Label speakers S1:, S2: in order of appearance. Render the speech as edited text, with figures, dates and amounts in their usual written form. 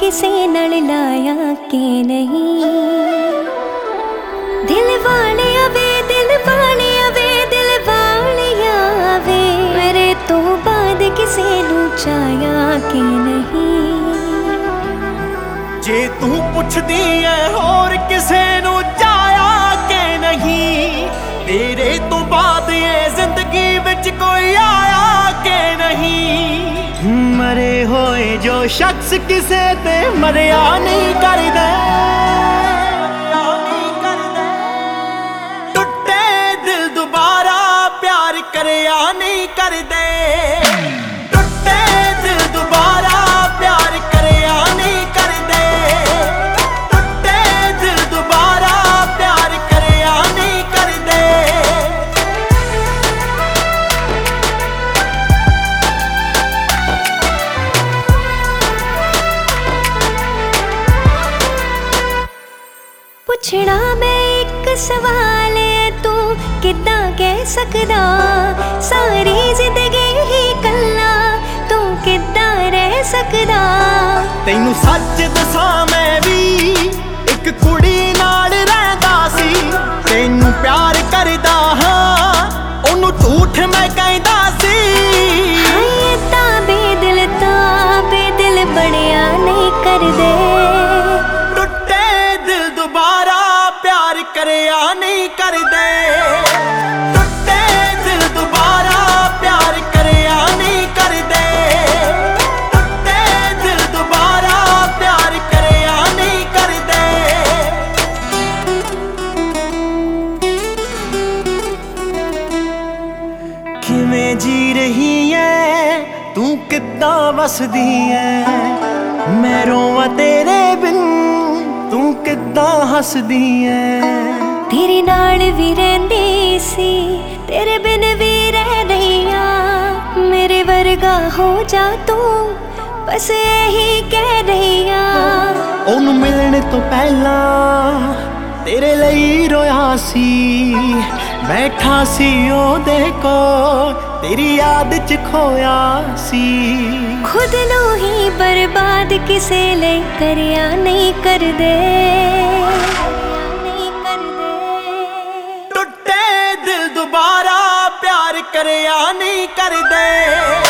S1: किसे नाल लाया कि नहीं। दिल वालिया वे दिल वालिया वे दिल वालिया वे, मेरे तो बाद किसे नू चाया कि नहीं।
S2: जे तू पुछदी है होर किसे नू चाया कि नहीं, तेरे तो बाद ये जिंदगी विच कोई आया कि नहीं। मरे होए जो शख्स किसे ते मरिया नहीं करदे, टुटे दिल दोबारा प्यार करया नहीं करदे, टुटे दिल दोबारा प्यार करया नहीं करदे, टुटे दिल दोबारा प्यार करया नहीं करदे।
S1: पुछना मैं एक सवाल है, तू किद्दां कह सकदा सारी जिंदगी ही कल्ला तू किद्दां रह सकदा।
S2: तैनू सच दसां मैं भी एक कुड़ी नाल रहंदा सी, तैनू प्यार करदा हां ओनू झूठ मैं कहंदा सी।
S1: हाय तां बेदिल बड़िया नहीं करदे,
S2: टुटे दिल दोबारा प्यार करया नहीं करदे, टुटे दिल दोबारा प्यार करया नहीं करदे, टुटे दिल दोबारा प्यार करया नहीं करदे। किवें जी रही है तू किद्दां वसदी है, मैं रोवां तेरे बिन तू किद्दां हसदी है।
S1: तेरे नाल भी रहंदी सी तेरे बिन भी रह रही आ, मेरे वर्गा हो जा तू बस यही कह रही आ।
S2: ओनू मिलने तो पहला तेरे ਲਈ रोया सी, बैठा सी ओदे कोल तेरी याद च खोया सी।
S1: खुद नू ही बर्बाद किसे ਲਈ करिया नहीं करदे,
S2: टुटे दिल दोबारा प्यार करया नहीं करदे।